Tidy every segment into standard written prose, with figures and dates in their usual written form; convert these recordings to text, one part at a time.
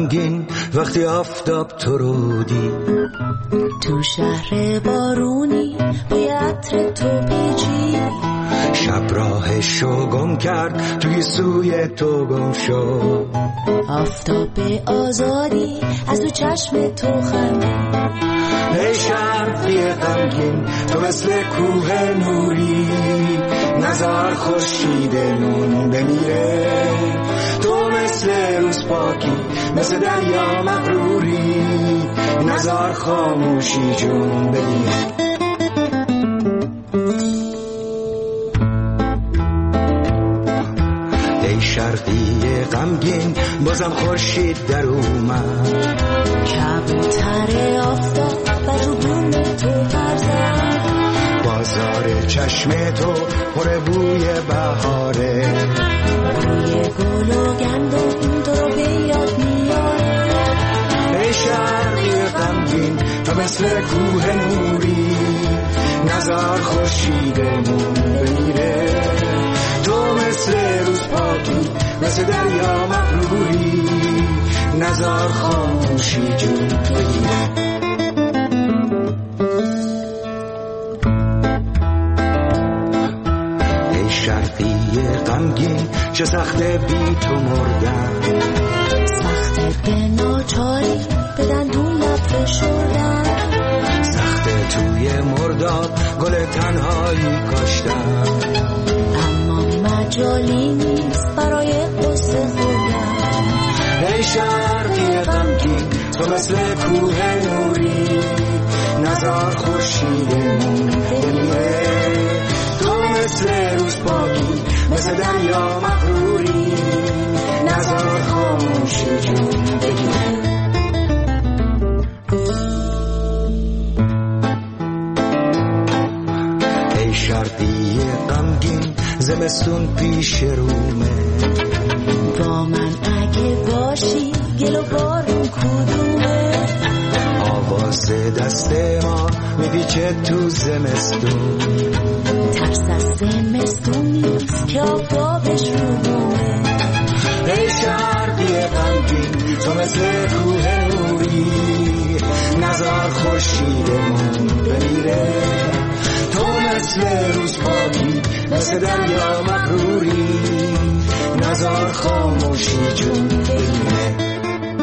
غمگین وقتی آفتاب تو رو دید. تو شهر بارونی بوی عطر تو پیچی، شب راهشو گم کرد توی سوی تو گم شد. آفتاب آزادی از تو چشم تو خندید. ای شرقی غمگین تو مثل کوه نوری، نزار خورشیدمون بمیره. تو مثل روز پاکی مثل دریا مغروری، نزار خاموشی جون بگیره. ای شرقی غمگین بازم خورشید در اومد، کبوتر آفتاب بر رو بوم تو پرزد. بازار چشم تو پر بوی بهاره، بوی گل و گندم تو رو به یاد میاره. ای شرقی غمگین تو مثل کوه نوری، نزار خورشیدمون بمیره. تو مثل روز پاکی مثل دریا مغروری، نزار خاموشی جون بگیره. ای شرقی غمگین چه سخته بی تو مردن، سخته به ناچاری به دندون لب فشردن. سخته توی مرداب گل تنهایی کاشتن، اما مجالی نیست برای قصه خوردن. ای شرقی غمگین تو مثل کوه نوری، نزار خورشیدمون بمیره. تو مثل روز پاکی مثل دریا مغروری، نزار خاموشی جون بگیره. ای شرقی غمگین زمستون پیش رومه، با من اگه باشی گل و بارون کدومه. آواز دست ما میپیچه تو زمستون، ترس از زمستون نیست که آفتابش رو بومه. ای شرقی غمگین تو مثل کوه نوری، نزار خورشیدمون بمیره. تو مثل روز پاکی مثل دریا مغروری، نزار خاموشی جون بگیره.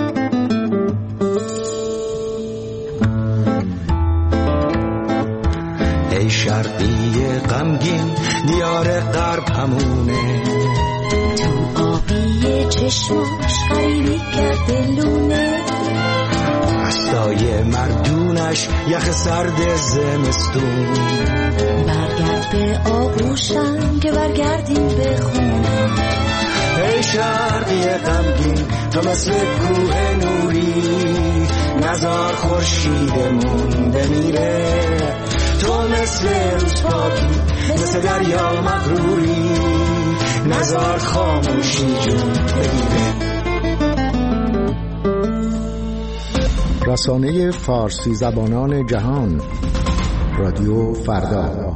ای شرقی غمگین دیار غرب همونه، تو آبی چشماش غریبی کرده لونه. رستای مردونش یخ سرد زمستون، برگرد به آغوشم که برگردیم به خونه. ای شرقی غمگین تو مثل کوه نوری، نزار خورشیدمون بمیره. تو مثل روز پاکی مثل دریا مغروری، نزار خاموشی جون بگیره. رسانه فارسی زبانان جهان، رادیو فردا.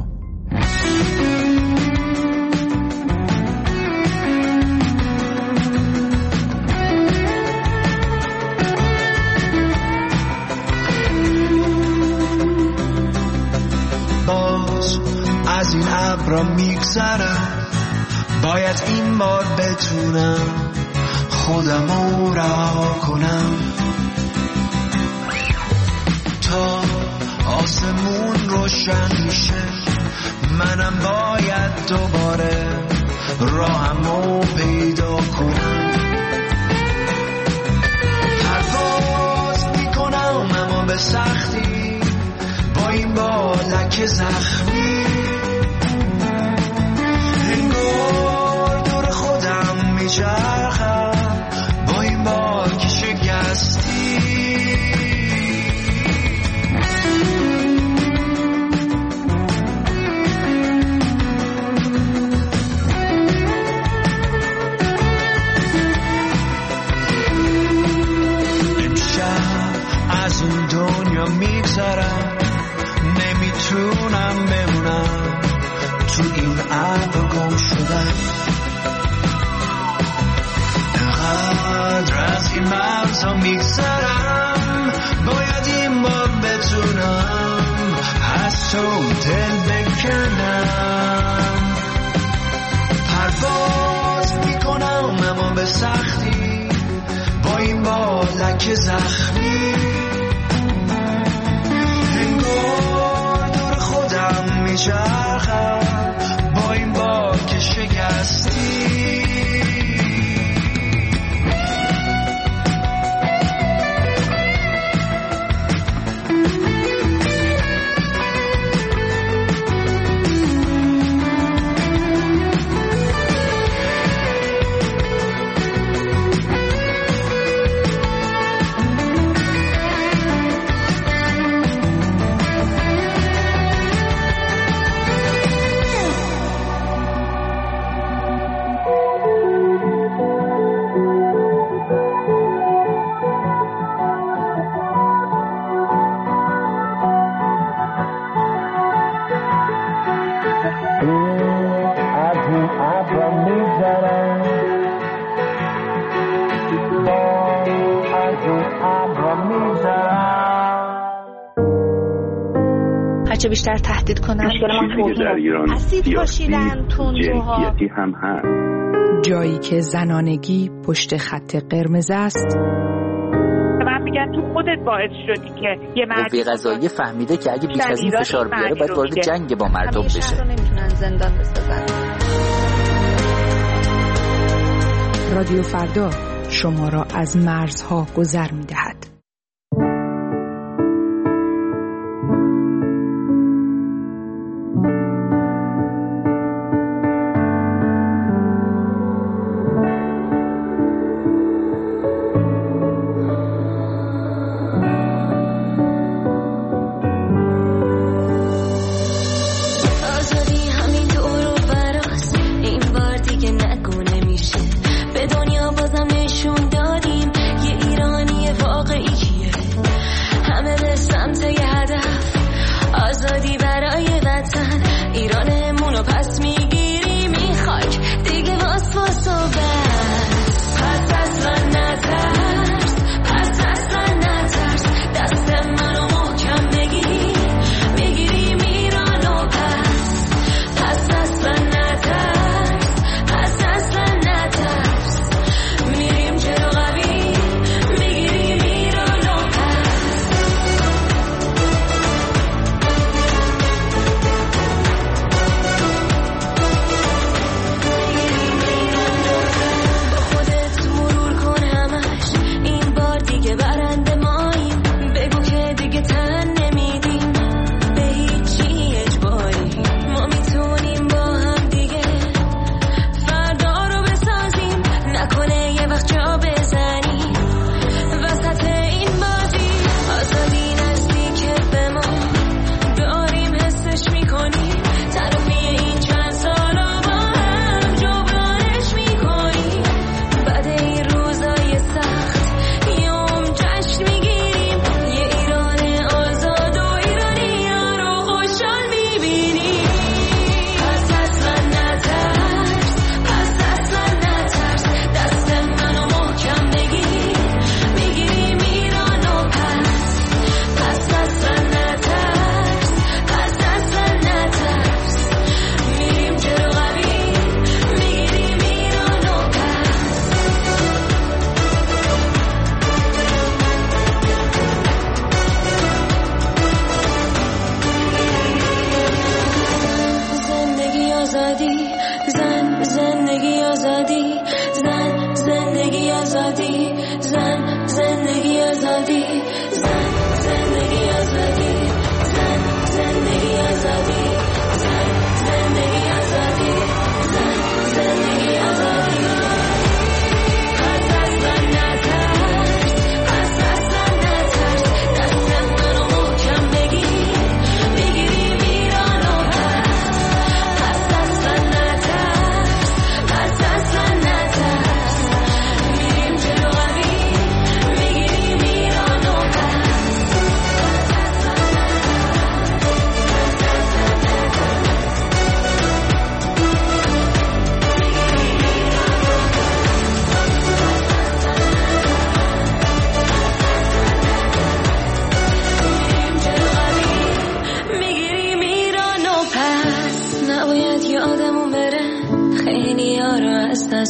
باز از این ابرا میگذرم، باید این بار بتونم خودمو رها کنم. تا آسمون روشن میشه منم باید دوباره راهمو پیدا کنم. پرواز میکنم اما به سختی، با این بالک زخمی انگار دور خودم میچرخم، با این بالک شکستی. از اون دنیا میگذرم، نمیتونم بمونم تو این ابر گم شدم. انقدر از این مرزها میگذرم، باید این بار بتونم از تو دل بکنم. پرواز میکنم اما به سختی، با این بالک زخمی انگار دور خودم میچرخم، با این بال که شکستی. هرچه بیشتر تهدید کنن چیزی در ایران سیاسی جنسیتی هم هست. جایی که زنانگی پشت خط قرمز است. من میگم تو خودت باعث شدی که یه قوه قضاییه فهمیده که اگه بیش از این فشار بیاره باید وارد جنگ با مردم بشه. شهر رو نمیتونن زندان بسازن. رادیو فردا شما را از مرزها گذر می‌دهد. به دنیا بازم نشون دادیم یه ایرانی واقعی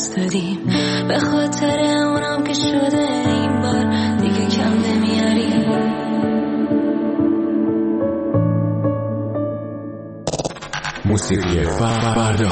دست دادیم، به خاطر اونم که شده این بار دیگه کم نمیاریم. موسیقی فردا.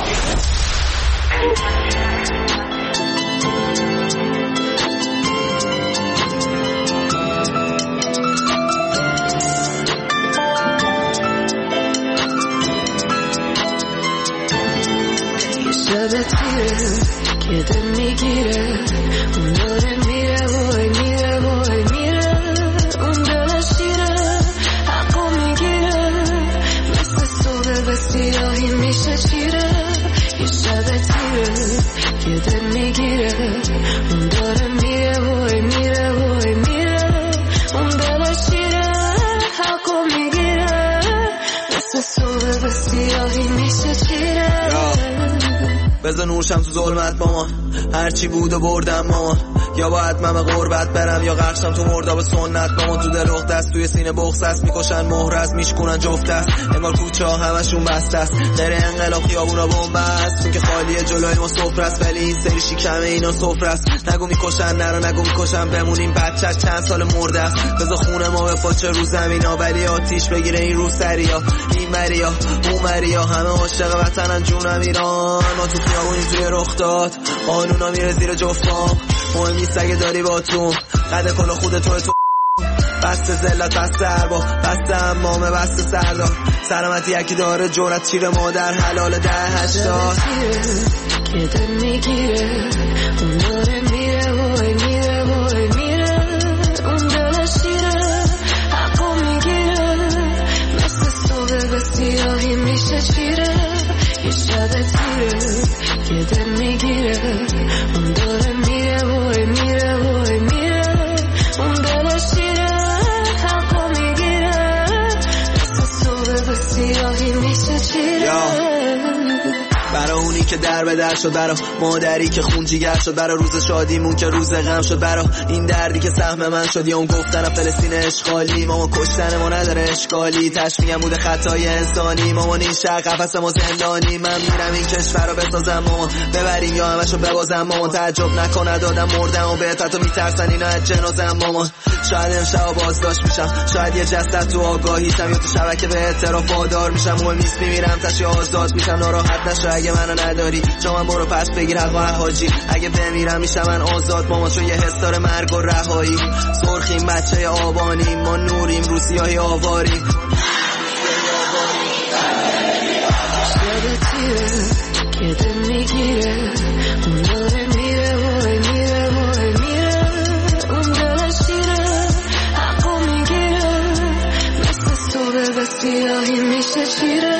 شب تیره که دل میگیره، اون داره میره وای میره وای میره، اون دل شیره حقو میگیره، مثل صبح به سیاهی میشه چیره. یه شب تیره که دل میگیره، اون داره میره وای میره وای میره، اون دل شیره حقو میگیره، مثل صبح به سیاهی میشه چیره. بزن نورشم تو ظلمت مامان، هرچی بود و بردم مامان، یا باید من به غربت برم یا غرقشم تو مرداب سنت مامان. تو دل رخت است، توی سینه بغض است، میکشن مهر است، میشکنن جفت است، انگار کوچه ها همشون بسته است، غیر انقلاب خیابونا بمب است، چون که خالیه جلوی ما سفره است، ولی این سری شکمه اینا سفره است. نگو میکشن نرو نگو میکشن بمونیم، بچه‌ش چند سال مرده است، بذار خونه ما به پاچه رو زمینا، ولی آتیش بگیره این رو سریا، این مریا اون مریا، همه عاشق وطنن جونم ایران. ما تو خیابونی توی رخ داد، قانونا میره زیر جفتام، مهم نیست اگه داری با تو قد کل خودتو تو، بسته ذلت بسته اربا بسته امامه بسته سردار، سلامتی یکی داره جورت چیره مادر حلال 10-80 که دل میگیره، اون داره میره وای میره وای میره، اون دل شیره حقو میگیره، مثل صبح به سیاهی میشه چیره. یه شب تیره که دل میگیره، اون داره میره وای میره وای میره، اون دل شیره حقو میگیره، مثل صبح به سیاهی میشه چیره. برا اونی که در به در شد، برا مادری که خون جیگر شد، برا روز شادیمون که روز غم شد، برا این دردی که سهم من شد، یا اون گفتن فلسطین اشغالی، ماما کشتن ما نداره اشکالی، تشمیعم بوده خطای انسانی، مامان این شهر قفس ما زندانی، من میرم این کشور رو بسازم مامان، ببریم یا همشو ببازم مامان، تعجب نکنه دادم مردم و بهت حتی میترسن اینا از جنازم مامان. شاید امشب بازداشت میشم، شاید یه جسد تو آگاهیشم، یا تو شبکه به اعتراف وادار میشم، مهم نیست میمیرم تشی آزاد میشم، ناراحت نشو اگه منو نداری، جا من برو پس بگیر حق و حاجی، اگه بمیرم میشم من آزاد مامان، چون یه حس داره مرگ و رهایی، سرخیم بچه آبانی، ما نوریم رو سیاهی آواریم. شب تیره که دل میگیره، اون داره میره وای میره وای میره، اون دل شیره حقو میگیره، مثل صبح به سیاهی میشه چیره.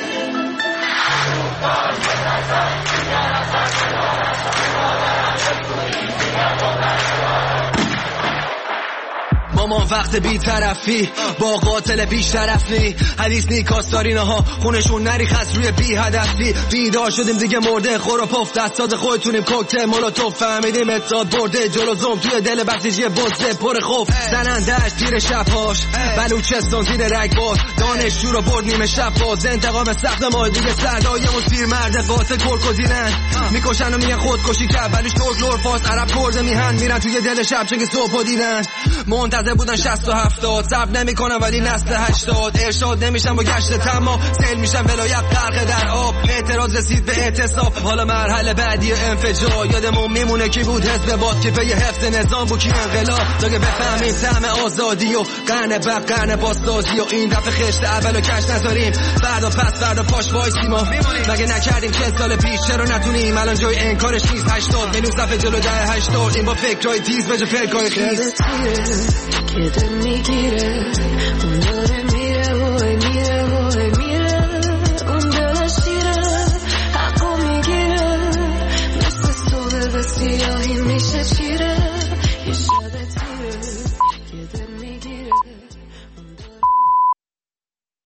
مامان وقت بی طرفی با قاتل بیش طرفی، حدیث نیکاستارینه ها خونشون نریخ از روی بی هدفی، بیدار شدیم دیگه مرده خور و پف، دستات خودتونیم کوکتل مولوتوف، فهمیدیم اتحاد برده جلو زوم، توی دل بسیجی بزده پر خوف، زنندهش زیر شبهاش، بلوچستان زیر رگباز، دانشجو رو برد نیمه شب باز، انتقام سخت ما دیگه سردایمون پیر مرد قاتل کرکوزینن، میکشن و میگن خودکشی کرد، ولی ترک لور فاس عرب کرده میهن، میرن توی دل شب چه که صبح دیدن، منتظر بودن 60 و 70، صبر نمیکنن ولی نسل 80، ارشاد نمیشن با گشت تمام، سیل میشن ولایت غرق در آب، اعتراض رسید به اعتصاب، حالا مرحله بعدی انفجار، یادمون میمونه کی بود حزب باد، که پی حفظ نظام بود کی انقلاب، تا که بفهمیم طعم آزادی و قرن بعد قرن بازسازی، و این دفعه خشت اولو کش نذاریم، فردا پس فردا پاش وایسیم، مگه نکردیم 40 سال پیش، چرا نتونیم الان جای انکارش نیست، 80 میلیون صفحه جلو 10-80، این با فکرای تیز به جای فکرای خیز که دل میگیره، اون داره